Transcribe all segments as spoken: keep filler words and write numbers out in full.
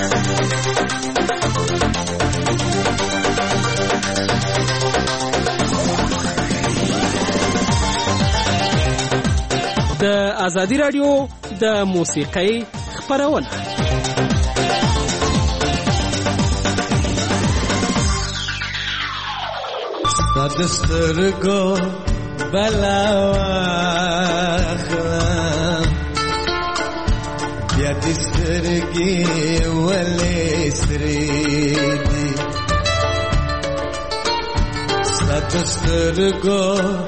د ازادي رادیو د موسیقۍ خپرونه سترګو بلاواخلم بیا د سترګې ولې سرې دي سترګو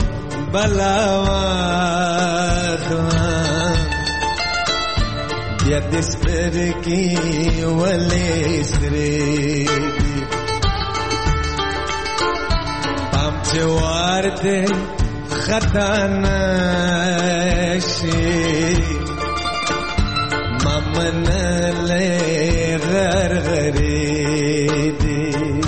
بلاواخلم بیا د سترګې ولې سرې دي جوار دے خطا نشی ممن لے غرغری دی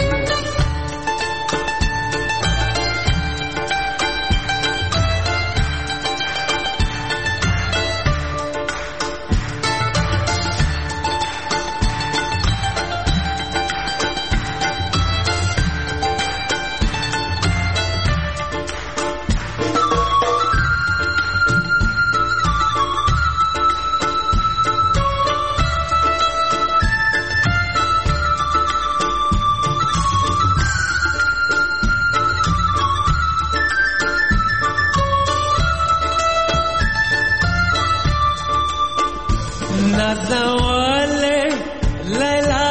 نازوالے لیلا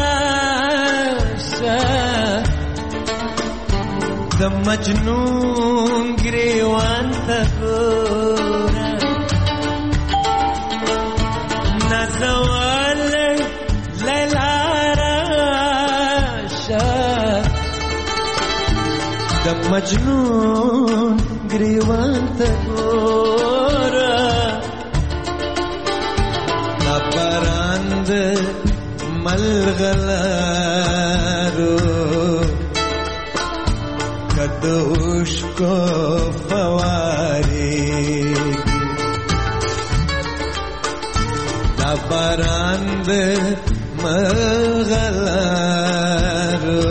راشا د مجنون گریوان تگورا نازوالے لیلا راشا د مجنون گریوان تگورا پراند ملغلارو کدوش کو فواری دا پراند ملغلارو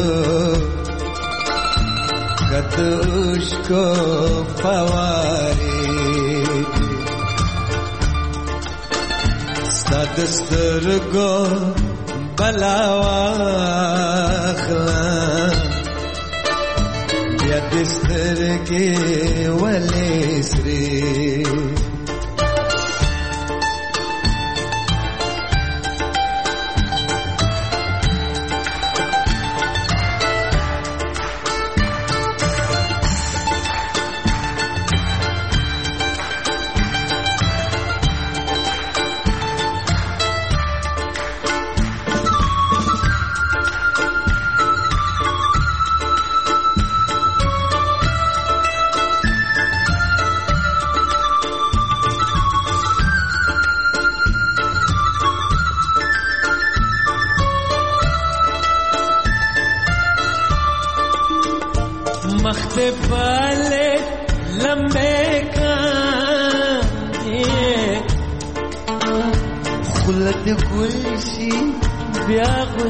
کدوش کو فواری دسترگو بلاواخلم بیا دسترگی ولی سری مختے پالے لمبے کانے خلد گلشی بیا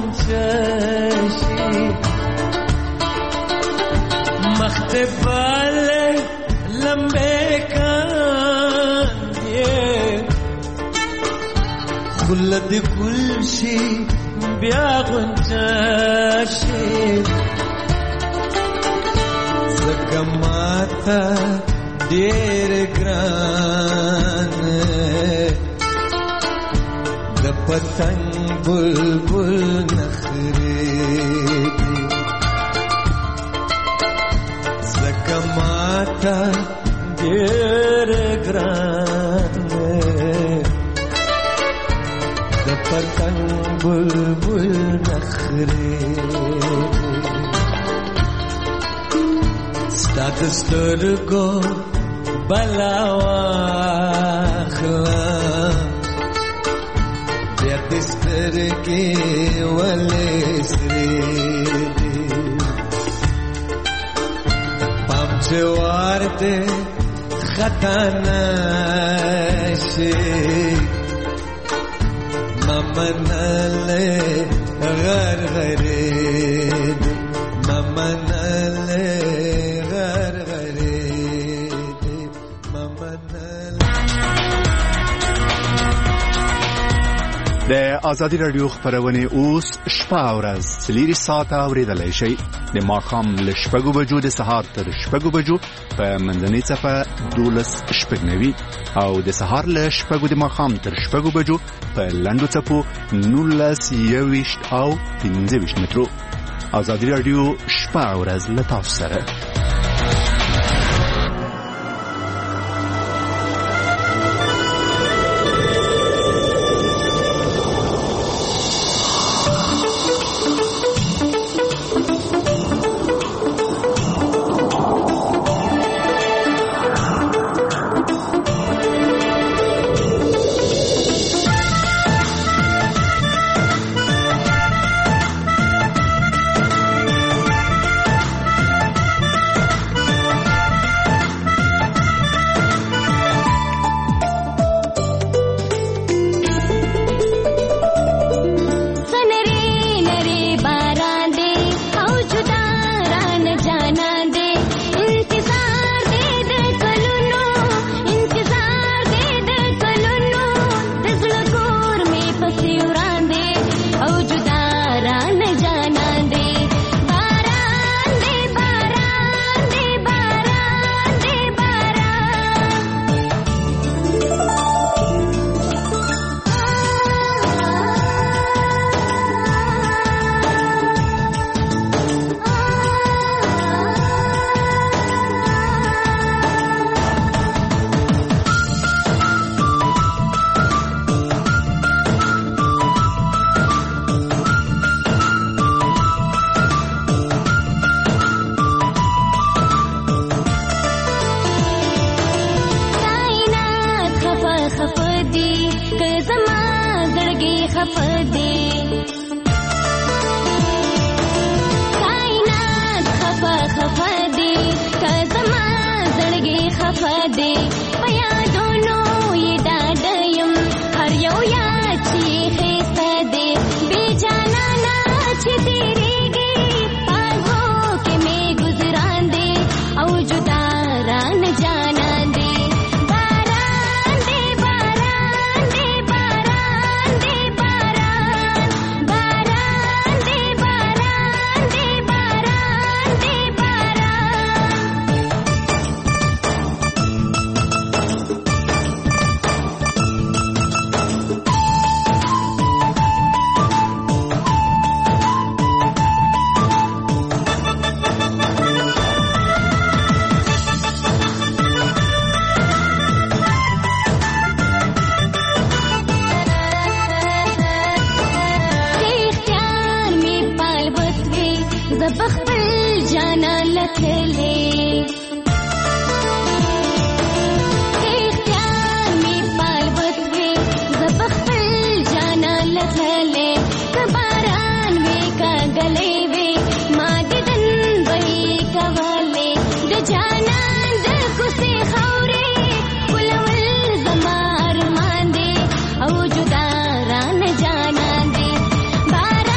غنچشی مختے پالے لمبے کانے خلد گلشی بیا غنچشی زکماتا دیر گران د پتنگ بلبل نخریدی زکماتا دیر گران د پتنگ بلبل نخریدی دسترگو بلاواخلم بیا دسترگی ولی سری دی پام جوار دے خطا نشی ممن لے د ازادي رادیو خبرونه اوس شپه او ورځ سلیری ساعته اوریدلای شي د ماخام ل شپږو بجو د سهار تر شپږو بجو په منځنۍ صفه دولس شپږنوي او د سهار ل شپږو د ماخام تر شپږو بجو په لندو صفو نولس یويشت او پنځه ویشت مترو. ازادي رادیو شپه او ورځ له تاسو سره.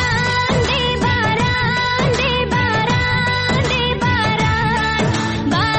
Bye.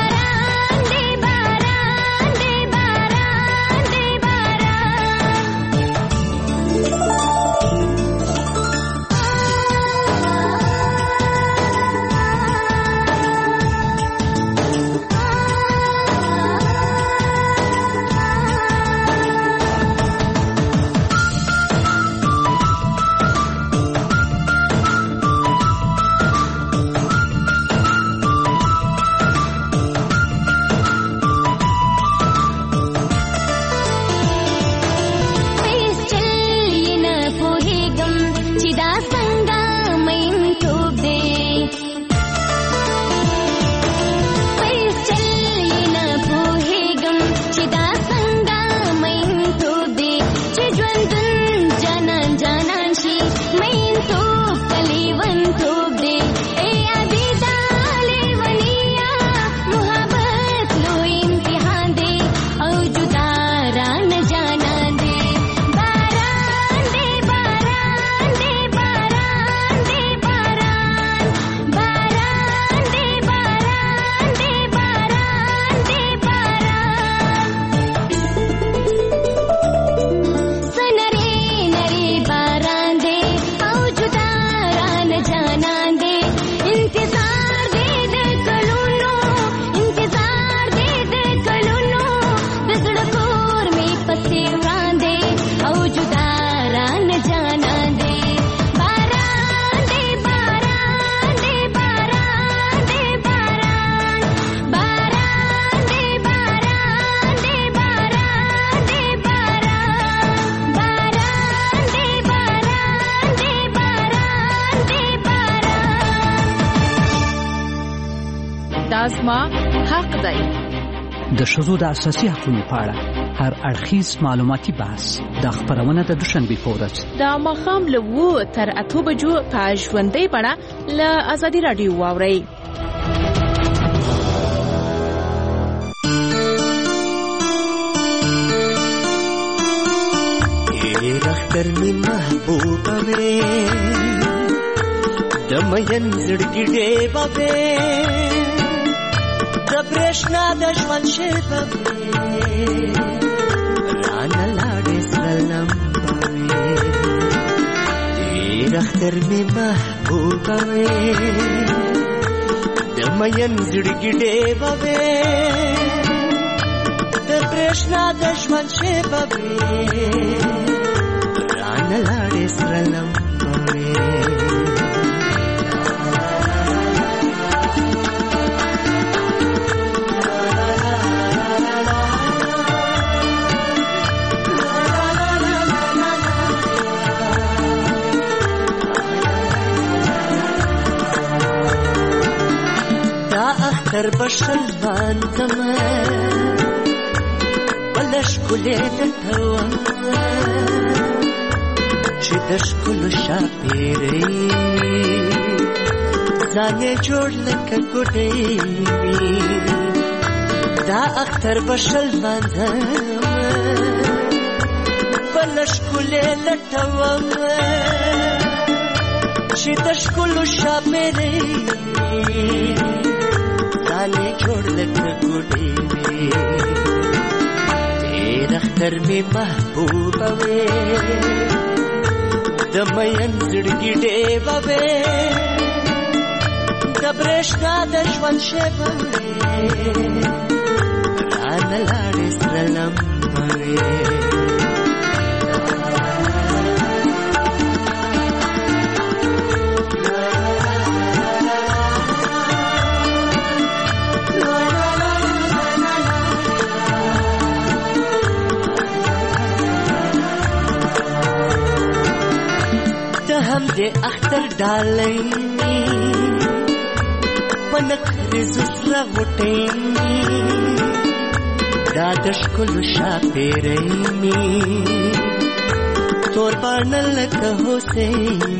دا زما حق دی. د ښځو د اساسي حقوقو په اړه هر اړخیز معلوماتي بحث د خبرونه د دوشنبې په ورځ د ماښام له اوه تر اتو بجو په ژوندۍ بڼه له ازادي راډیو واورئ. اختر می محبوبه وې د مین زړګي ډېوه وې د برېښنا د ژوند شېبه وې رانه لاړې سره لمبه وې ډېر اختر می محبوبه وې د مین زړګي ډېوه وې د برېښنا د ژوند شېبه وې نلاړې سره لمبه وې دا اختر بشل بانځمه بله ښکلې درته ومه چې د ښکلو شاپېرۍ ځان یې جوړ لکه ګوډۍ وي دا اختر به شل لمانځمه بله ښکلې لټومه چې د ښکلو شاپېرۍ ځان یې جوړ لکه ګوډۍ وي ډېر اختر مې محبوبه وې د مین زړګي ډېوه وې د برېښنا د ژوند شېبه وې رانه لاړې سره لمبه وې هم د اختر ډالۍ په نکریزو سره غوټۍ دا د ښکلو شاپېرۍ تور باڼه لکه هوسۍ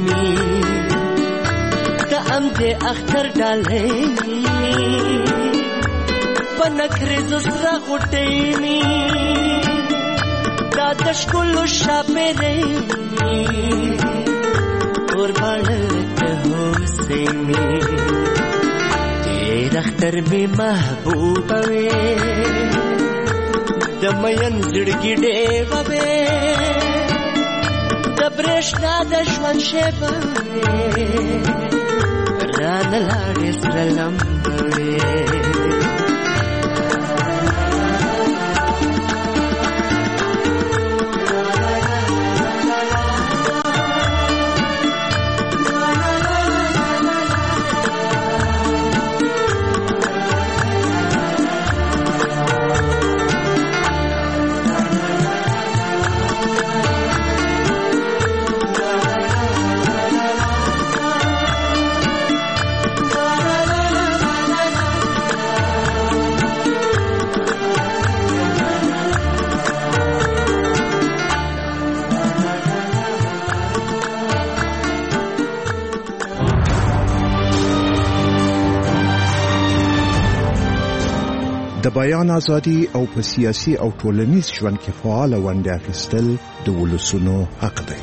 د هم د اختر ډالۍ په نکریزو سره غوټۍ دا د ښکلو شاپېرۍ تور باڼه لکه هوسۍ مې ډېر اختر مې محبوبه وې د مین زړګي ډېوه وې د برېښنا د ژوند شېبه وې رانه لاړې سره لمبه وې د بیان ازادي او په سیاسي او ټولنیز ژوند کې فعال ونډه اخیستل د ولسونو حق دی.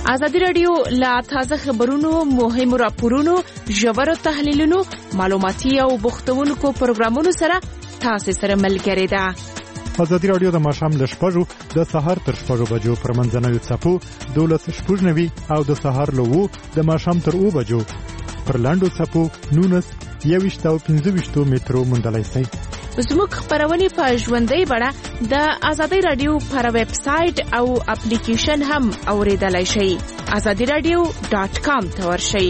ازادي رادیو لا تازه خبرونو، مهمو راپورونو، ژورو تحلیلونو، معلوماتي او بوختونکو پروګرامونو سره تاسو سره ملګری ده. ازادي رادیو د ماښام له شپږو د سهار تر شپږو بجو پر منځنوي څپو دولس شپږ نوي او د سهار له وو د ماښام تر اوو بجو پر لاندو څپو نونس یویشت او پنځه ویشتو مترو موندلای شئ. زموږ خبرونه په ژوندۍ بڼه د ازادي رادیو پر ویب سټ او اپلیکیشن هم اوریدلای شئ. azadi radio dot com ته ورشئ.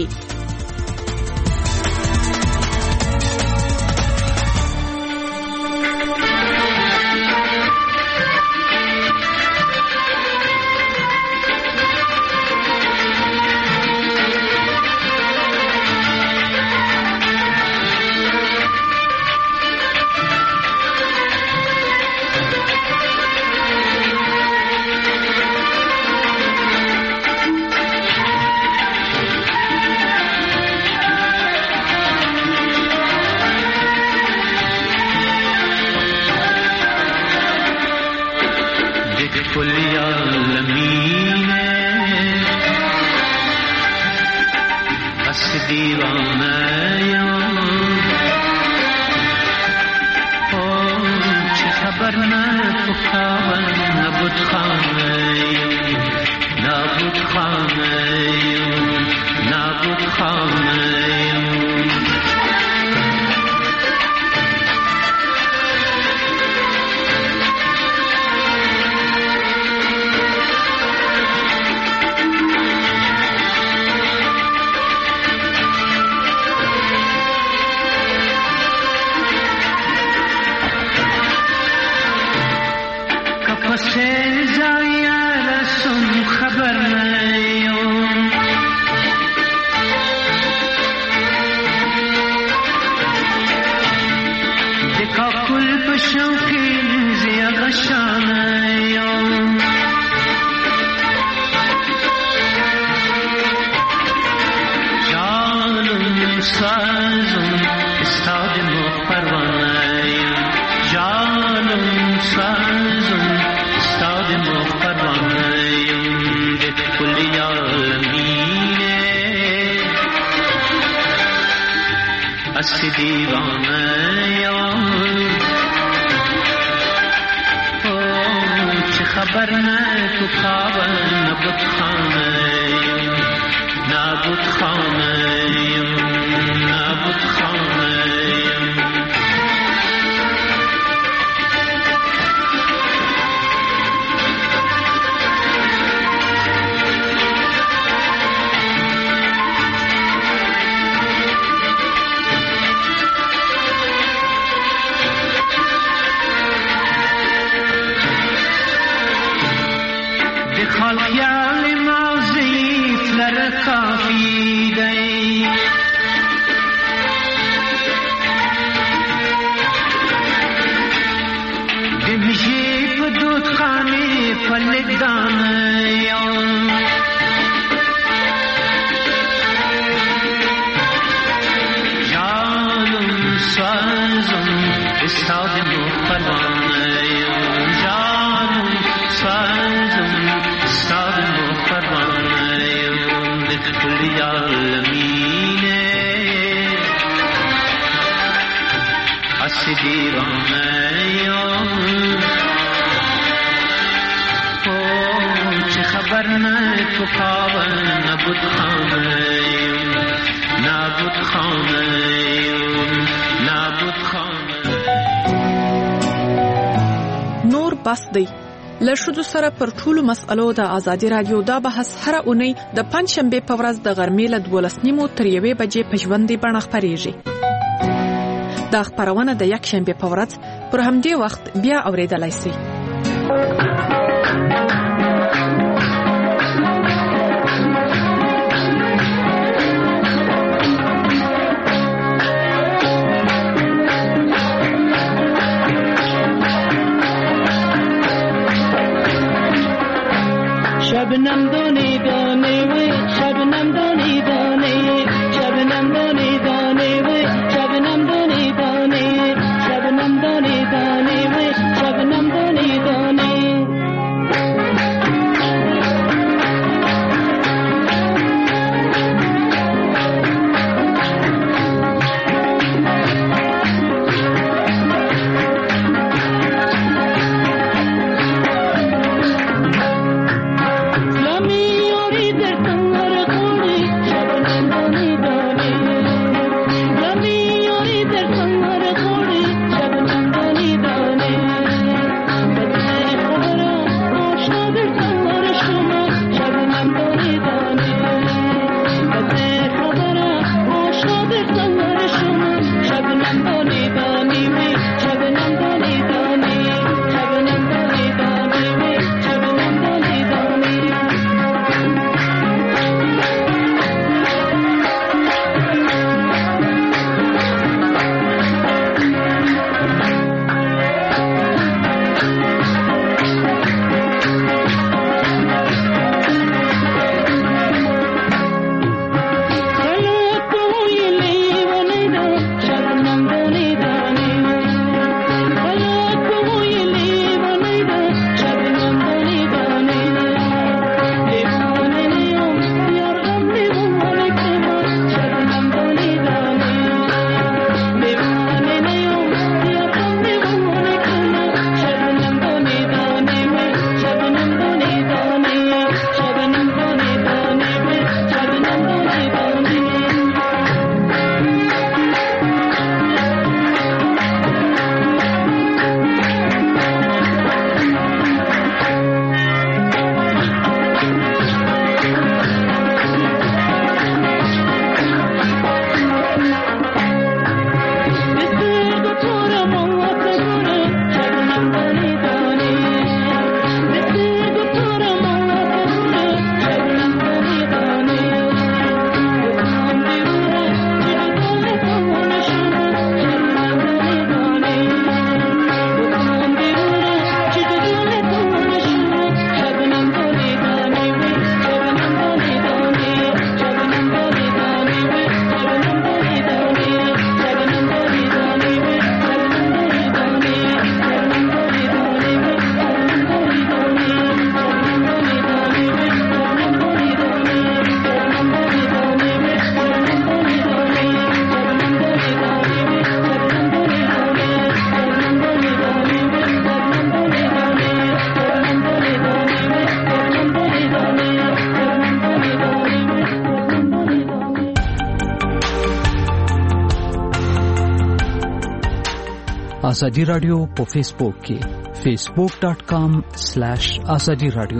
نور بس دی له شذو سره پر ټولو مسألو د ازادي رادیو دا بحث هر اونۍ د پنځ شنبه په ورځ د غرمې له دولس نیمو تر یوې بجې په ژوندۍ بڼه خپریږي. دا خبرونه د یک شنبه په ورځ پر همدې وخت بیا اوریدلای شئ. شبنم دانی دانی وی شبنم دانی دانی شبنم دانی دانی وی شبنم دانی دانی شبنم دانی دانی وی شبنم دانی دانی ازادي رادیو په فیسبوک کې facebook dot com slash azadi radio.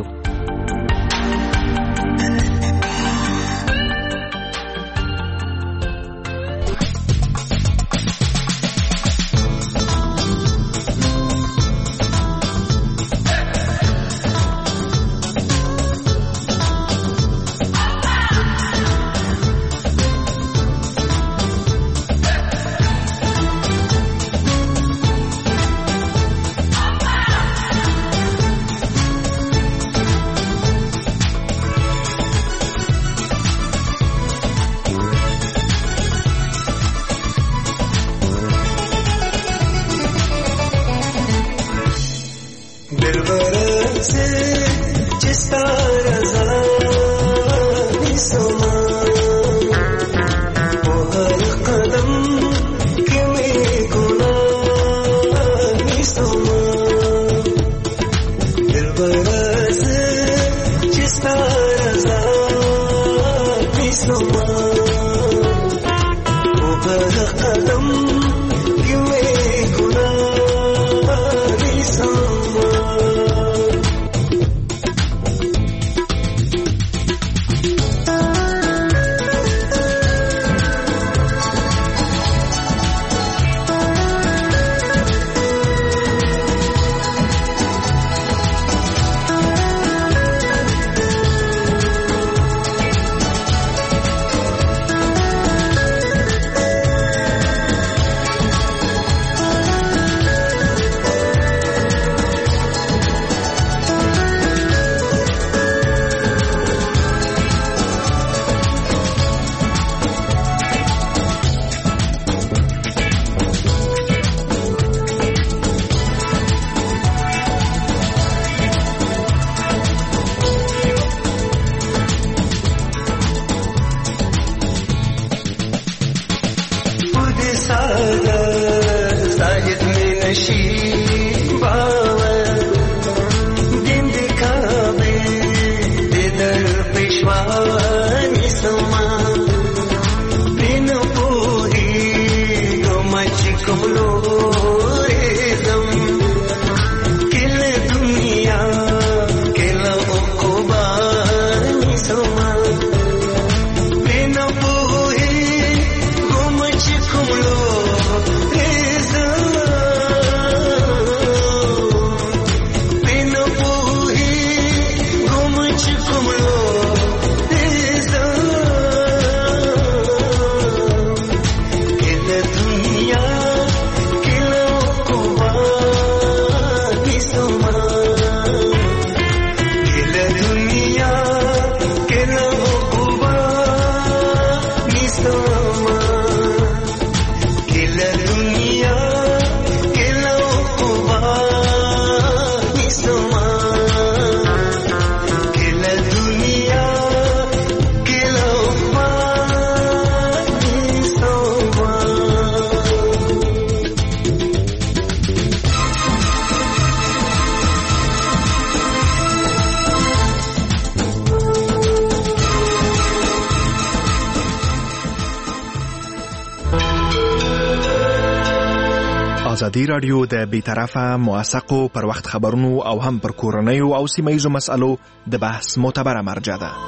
ازادي رادیو د بیطرفه موثقو پر وخت خبرونو او هم پر کورنیو او سیمه‌ییزو مسألو د بحث معتبره مرجع ده.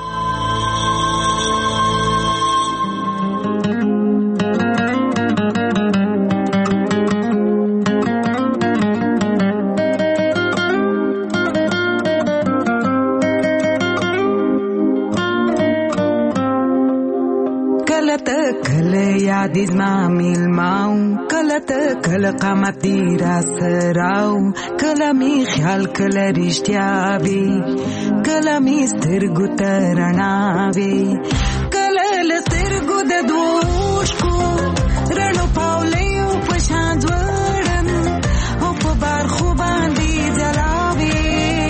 یادی زما میلماو کله ته کله قامتی را سراو کله می خیال کله رښتیا وي کله می سترګو ته رڼا وي کله له سترګو د دوشکو رڼو پاولیو په شان ځوړم او په برخو باندې ځلاوي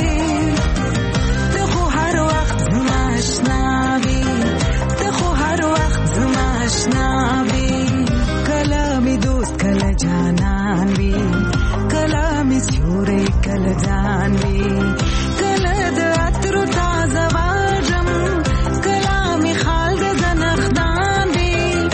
ته خو هر وخت زما اشنا وي ته خو هر وخت زما اشنا وي کله می دوست کله جانان وي کله می سیوری کله ځان وي کله د عطرو تازه واژم کله می خال د زنخدان وي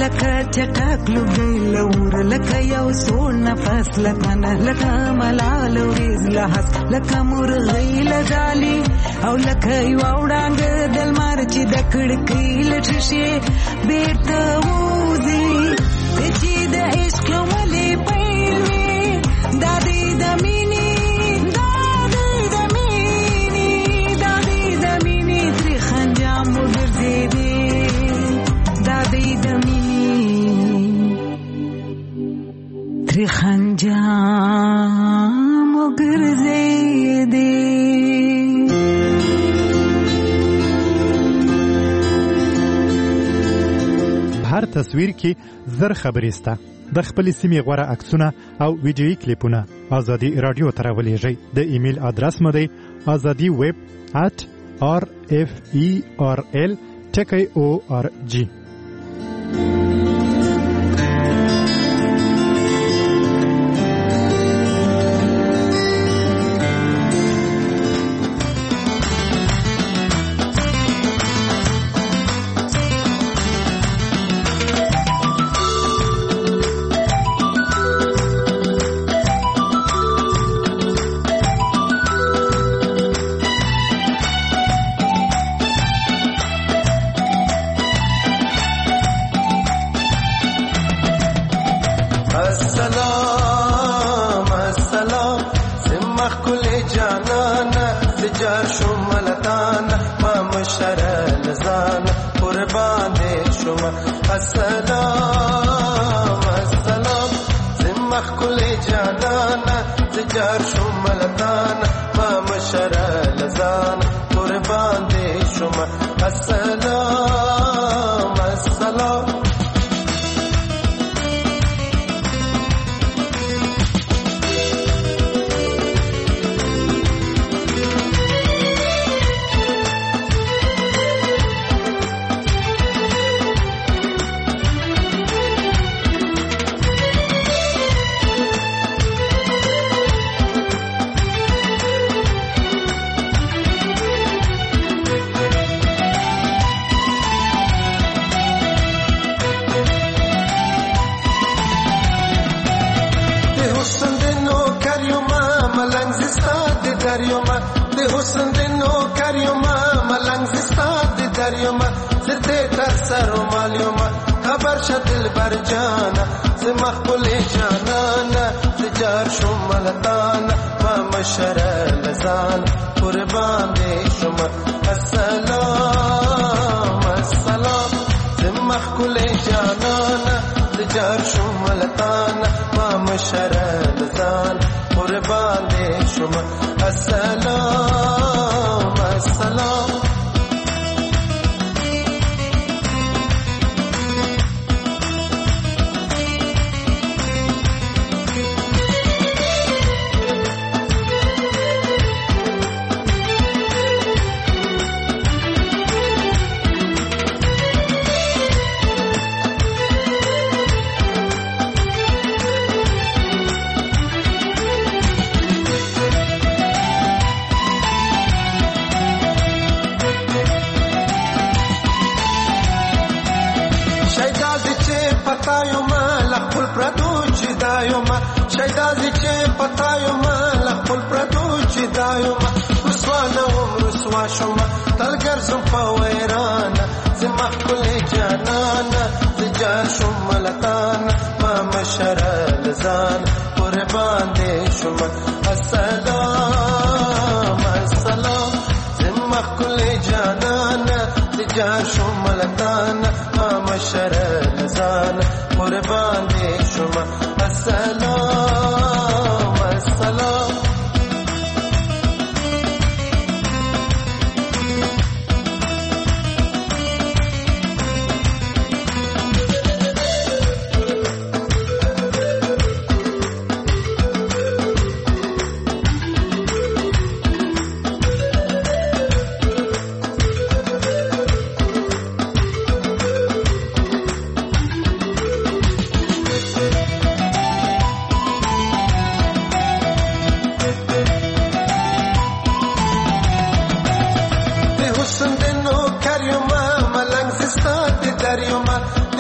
لکه چټک لوګي لور لکه یو سوړ نفس لکه نه لکه ملال وريز لحس لکه مرغۍ لځالي او لکه یو وړاند دلمار چې د کړکۍ لټشي بیرته وځي چې د عشق لوملې پیلوي دا دې د مینې دا دې د مینې دا دې د مینې تر خنجام وګرځېدې دا دې د مینې تر خنجام وګرځېدې. هر تصویر کې زر خبرې سته. د خپل سیمې غوړه عکسونه او ویډیویي کلیپونه ازادي رادیو ته راولېږئ. د ایمیل ادرس مو دی azadi web at r f e r l ټکی او ار جی.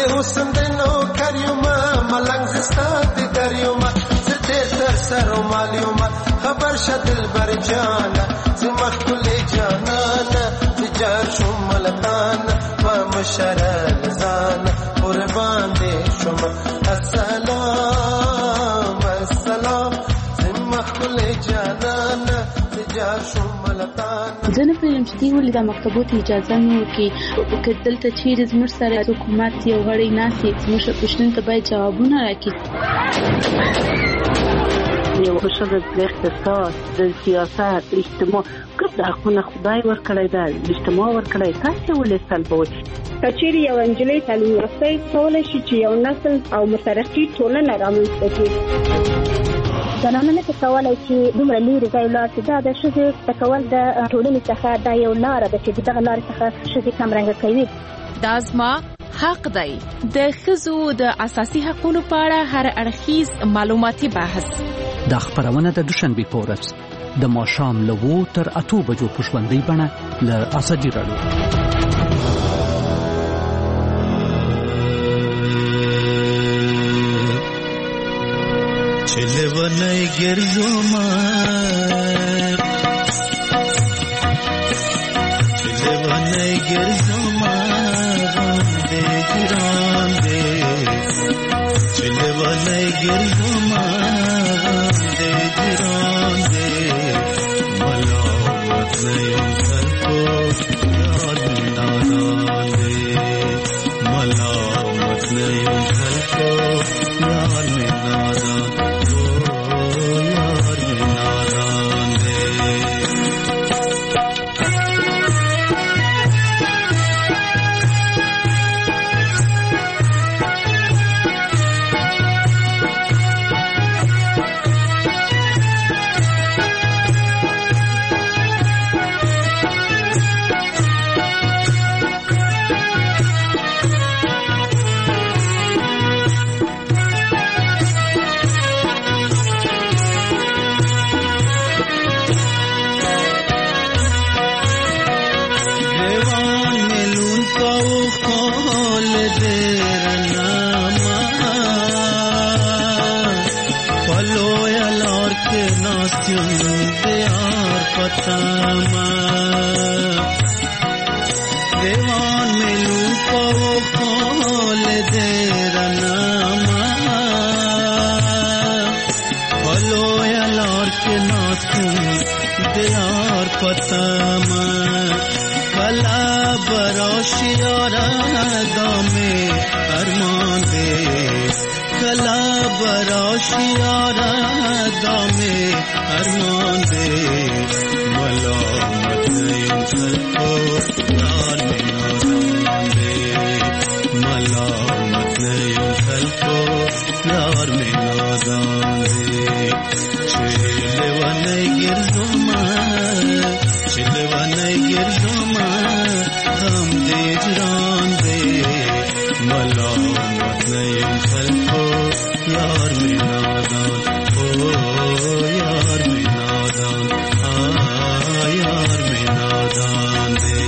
حسن دنو کریوما ملنگ زستات دریوما زده تر سر و مالیوما خبر شدل بر جانا زمخ کلی جانانا تجار شمالتانا و مشرل زانا قربان دی شما السلام السلام زمخ کلی جانانا تجار شمالتانا. زه نه پوهېږم چې دوی ولې دا مکتبو ته اجازه نه ورکوي که دلته چیرې زموږ سره حکومت یو غړی ناست وي زموږ پوښتنو ته باید جوابونه راکړي. یو ښځه د اقتصاد د سیاست اجتماع ګډ حقونه خدای ورکړی ده اجتماع ورکړی تاسې ولې سلبوئ؟ که چیرې یوه نجلۍ تعلیم یافته وي کولی شي چې یو نسل او مترقي ټولنه رامنځته کړي. زنانه نه کولی چې دومره لرې ځای ولاړ شي. دا د ښځې زده کول د ټولنې څخه دا یو لاره ده چې دغه لارې څخه ښځې کمرنګه کوي. دا زما حق دی. د ښځو د اساسي حقونو په اړه هر اړخیز معلوماتي بحث. دا خبرونه د دوشنبې په ورځ د ماښام له اوو تر اتو بجو په ژوندۍ بڼه له ازادي راډیو. چلونای ګرځوما چلونای ګرځوما باندې ګران دې چلونای ګرځوما باندې ګران دې ملاوت نه یم سرکو یاد نادان دې ملاوت نه یم سرکو یاد نادان देवान मिलू को खोल दे रनामा फलो यार के नाथुन दियार पतामा कला बरोशियारा दामे अरमान दे कला बरोशियारा दामे अरमान दे मलामत यूं सल्को यार में नादान दे मलामत यूं सल्को यार में नादान दे चिलवन गिरजुमा चिलवन गिरजुमा हम दे जरान दे मलामत यूं सल्को यार में नादान ओ यार में नादान यार में नादान दे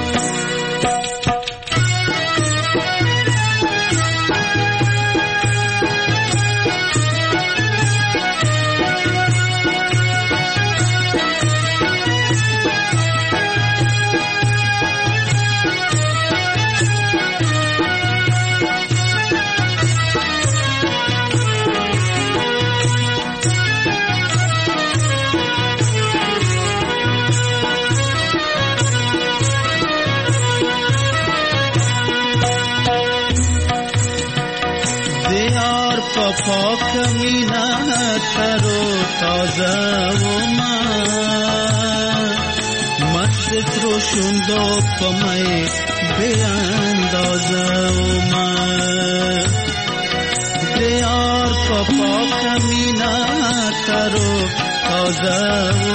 पाक मीना तरो ताजा वो मस्त रोशुंदो पमय बेअंदाजा वो यार पाक मीना तरो ताजा वो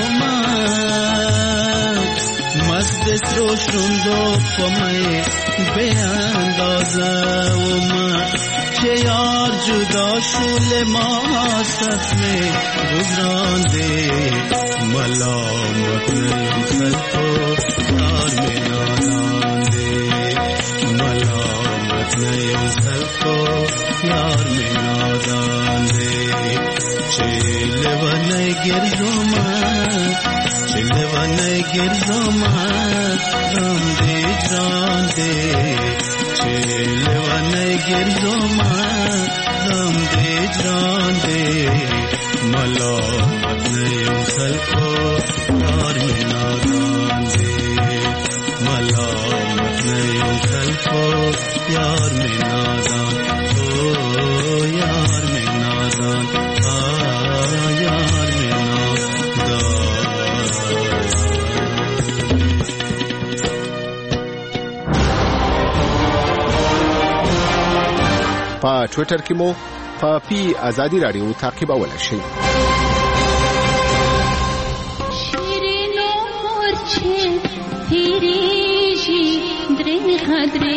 मस्त रोशुंदो पमय बेअंदाजा वो यार जुदा शुल मासत में गुजरान दे मलामत सल्को यार में नादान दे मलामत न यूं सबको यार में नादान दे चिल वने गिरदोमा चिल वने गिरदोमा राम दे जान दे चिल वने गिरदोमा राम दे जान दे मलामत न यूं सबको यार में नादान दे मलामत न यूं सबको यार में नादान ओ यार में नादान आ यार में नादान. په ټوئیټر کې مو په پی ازادي رادیو تعقیبولای شئ. شیرینو مورچه تیریږي درې خدرې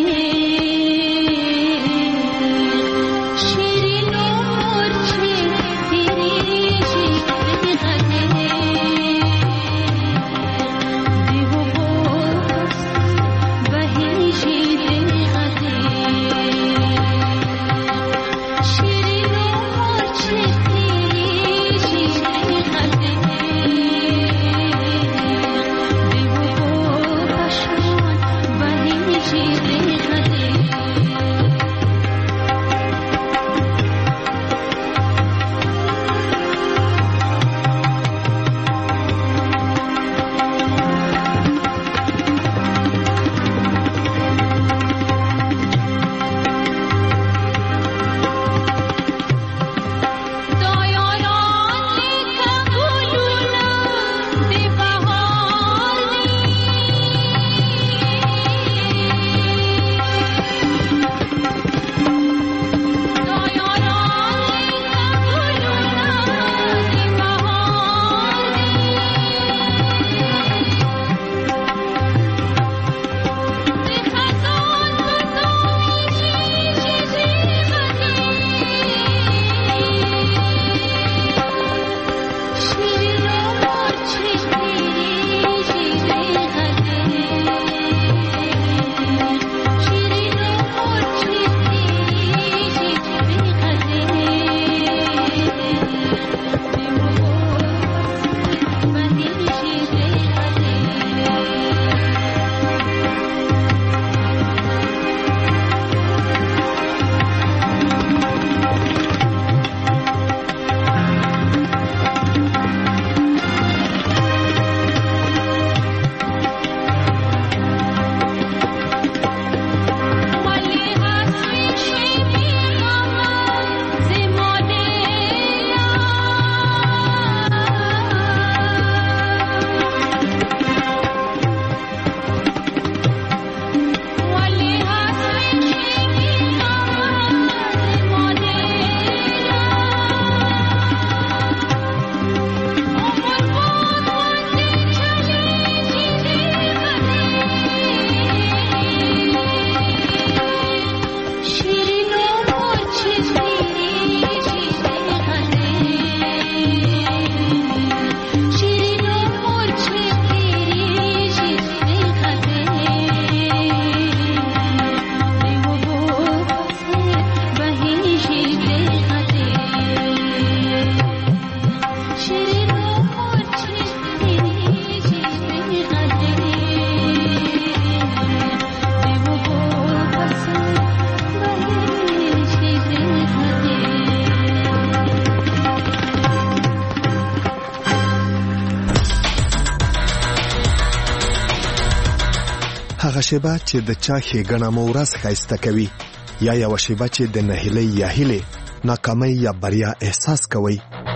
هغه شیبه چې د چا ښېګڼه مو ورځ ښایسته کوي یا یوه شیبه چې د نهیلۍ یا هیلې ناکامۍ یا بریا احساس کوئ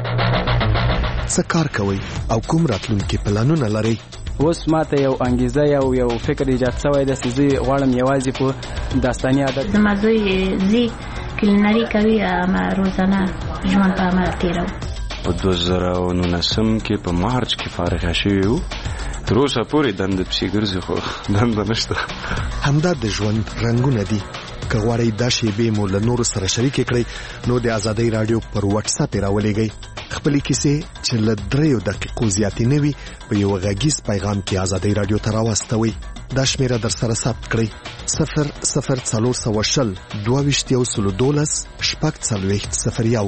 څه کار کوئ او کوم راتلونکي پلانونه لرئ اوس ماته یو انګیزه یو یو فکر ایجاد شوی دی چې زه غواړم یوازې په داستاني عادت زما زوی زی کلینري کوي اما روزانه ژوند په عمل تېروي په دوه زره نولسم کې په مارچ کې فارغ شوی وو تر اوسه پورې دنده پسې ګرځي خو دنده نشته همدا د ژوند رنګونه دي که غواړئ دا شیبې مو له نورو سره شریکې کړئ نو د ازادۍ راډیو پر واتس اپ راولېږئ خپلې کیسې چې له دریو دقیقو زیاتې نه وي په یو غږیز پیغام کې ازادۍ راډیو ته راواستوئ دا شمیره در سره ثبت کړئ: صفر صفر څلور سوه شل دوه ویشت یو سلو دولس شپږ څلوېښت صفر یو.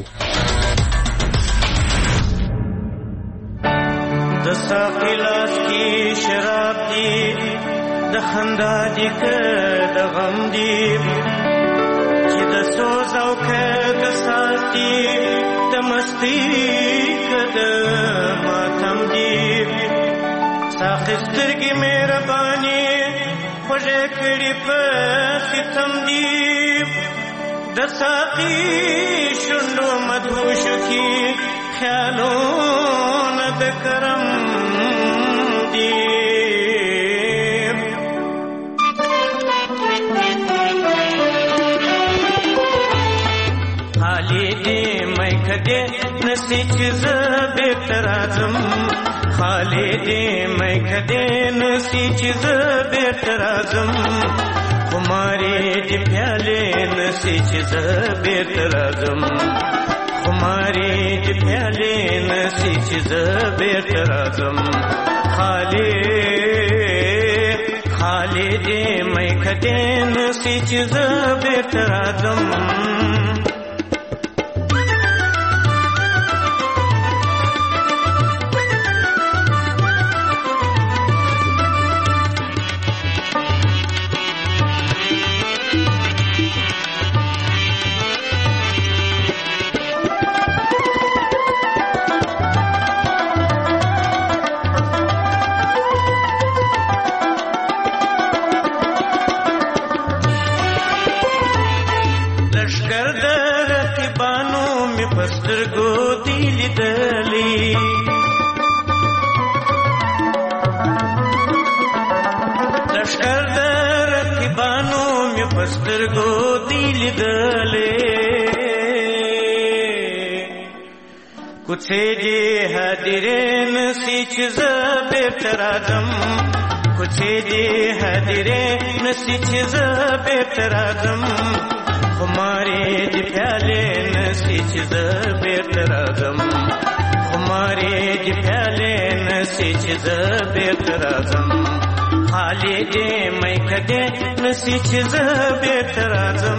د ساقي لاس کې شراب دي، د خندا دي که د غم دي، چې د سوز او که د ساز دي، د مستي که د ماتم دي. ساقي سترګې مهرباني خوږې کړي په ستم دي، د ساقي شونډو مدهوشو کې خیالونه د کرم دي. خالی دې میکه دې نسي چې زه بېرته راځم، خالی دې میکه دې نسي چې زه بېرته راځم، خمارې دې پیالې نسي چې زه بېرته راځم، خمارې دې پیالې نسي چې زه بېرته راځم. خالی خالی دې میکه دې نسي چې زه بېرته راځم. کوڅې دې هدیرې نسي چې زه بېرته راځم، کوڅې دې هدیرې نسي چې زه بېرته راځم، خمارې دې پیالې نسي چې زه بېرته راځم، خمارې دې پیالې نسي چې زه بېرته راځم. خالی دې میکه دې نسي چې زه بېرته راځم.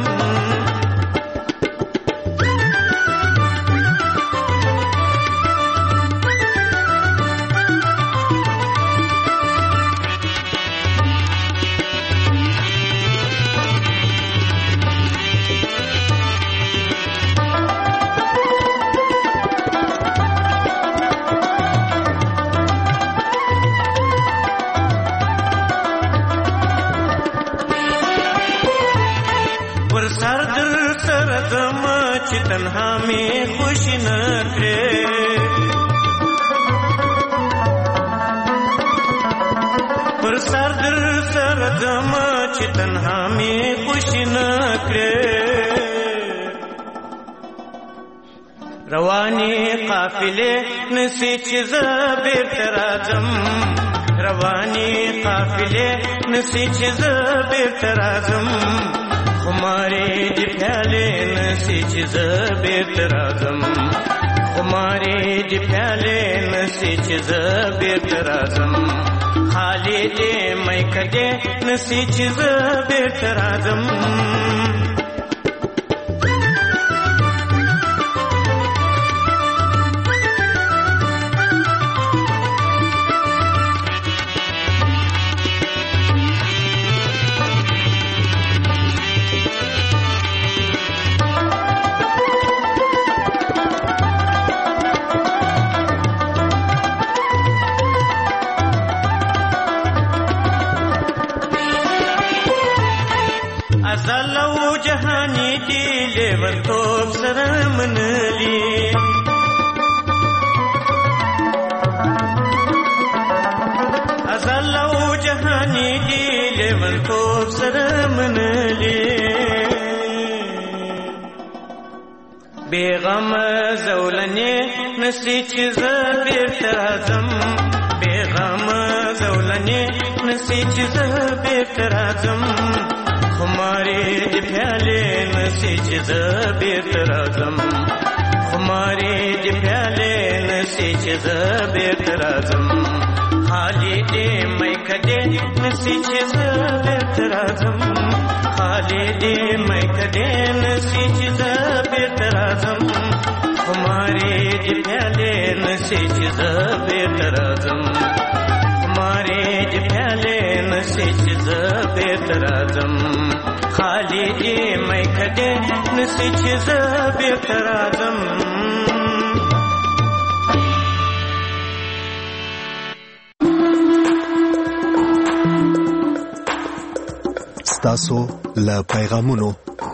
چې تنها مې خوشي نه کړې، پر سر در سره ځم چې تنها مې خوشي نه کړې. روانې قافلې نسي چې زه بېرته راځم، روانې قافلې نسي چې زه بېرته راځم، خمارې دې پیالې نسي چې زه بېرته راځم، خمارې دې پیالې نسي چې زه بېرته راځم. خالی دې میکه دې نسي چې زه بېرته راځم. ازل او جهانی دی لیونتوب سره منلی، ازل او جهانی دی لیونتوب سره منلی، بیغم زولنی نسی چې زه بیرته راځم، بیغم زولنی نسی چې زه بیرته راځم، خمارې دې پیالې نسي چې زه بېرته راځم، خمارې دې پیالې نسي چې زه بېرته راځم. خالي دې مې کدې نسی چې زه بیرته راځم خالي دې مې کدې نسی چې زه بیرته راځم خمارې دې پیالې نسی چې زه بیرته راځم خمارې دې پیالې نسی چې زه بیرته راځم خالي دې مې کدې نسی چې زه بیرته راځم ستاسو له پیغامونو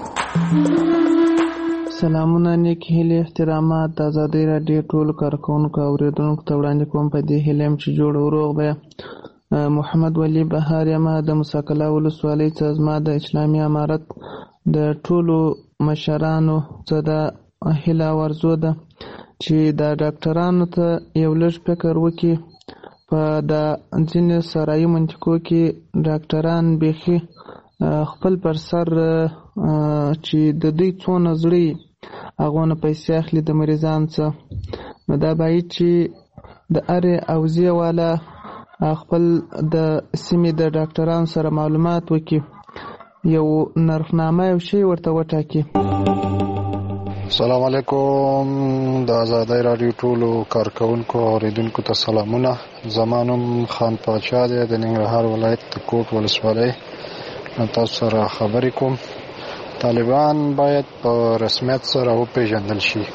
سلامونه نیک هیلې احترامات د ازادۍ راډیو ټولو کارکونکو او اورېدونکو ته وړاندې کوم په دې هیله یم چې جوړ او روغ به محمد ولی بهار یم د مساکله ولسوالۍ څخه زما د اسلامي امارت د ټولو مشرانو څخه د هیله او ارزو ده چې د ډاکټرانو ته یو لږ فکر وکړي په د ځینې سرایي منطقو کې ډاکټران بیخي خپل پر سر چې د دوی څونه زړه هغه نه پیسې اخلي د مریضان څخه نو دا باید چې د هرې اوضاع والا خپل د سیمې د ډاکټرانو سره معلومات وکړي یو نرخنامه یو شی ورته وټاکي. السلام علیکم د آزادۍ راډیو ټولو کارکونکو او اوریدونکو ته سلامونه. زما نوم خان پاچا دی د ننګرهار ولایت د کوټ ولسوالۍ تاسو سره خبرې کوم. طالبان باید په رسمیت سره وپېژندل شي.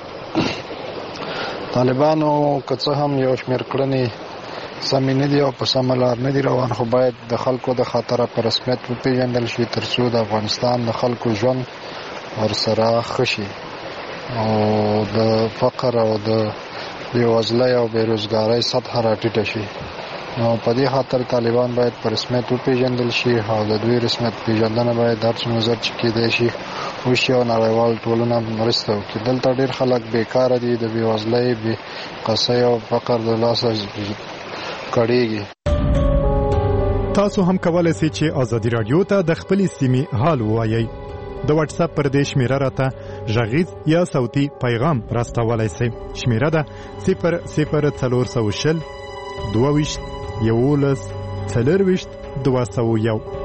طالبانو که څه هم یو شمېر کړنې سمې نه دي او په سمه لار نه دي روان خو باید د خلکو د خاطره په رسمیت وپېژندل شي تر څو د افغانستان د خلکو ژوند ورسره ښه شي او د فقر او د بېوزلۍ او بېروزګارۍ سطحه راټیټه شي. نو په دې خاطر طالبان باید په رسمیت وپېژندل شي او د دوی رسمیت پېژندنه باید هر څومره ژر چې کېدای شي وشي او نړیوال ټولنه مرسته وکړي. دلته ډېر خلک بیکاره دي د بېوزلۍ بې قصۍ او فقر د لاسه کړېږي. تاسو هم کولای شئ چې ازادي راډیو ته د خپلې سیمې حال ووایئ. د واتس اپ پر دې شمیره راته غږیز یا صوتي پیغام راستولای شئ. شمیره ده صفر صفر څلور سوه شل دوه ویشت یولس څلور ویشت دوه سوه یو.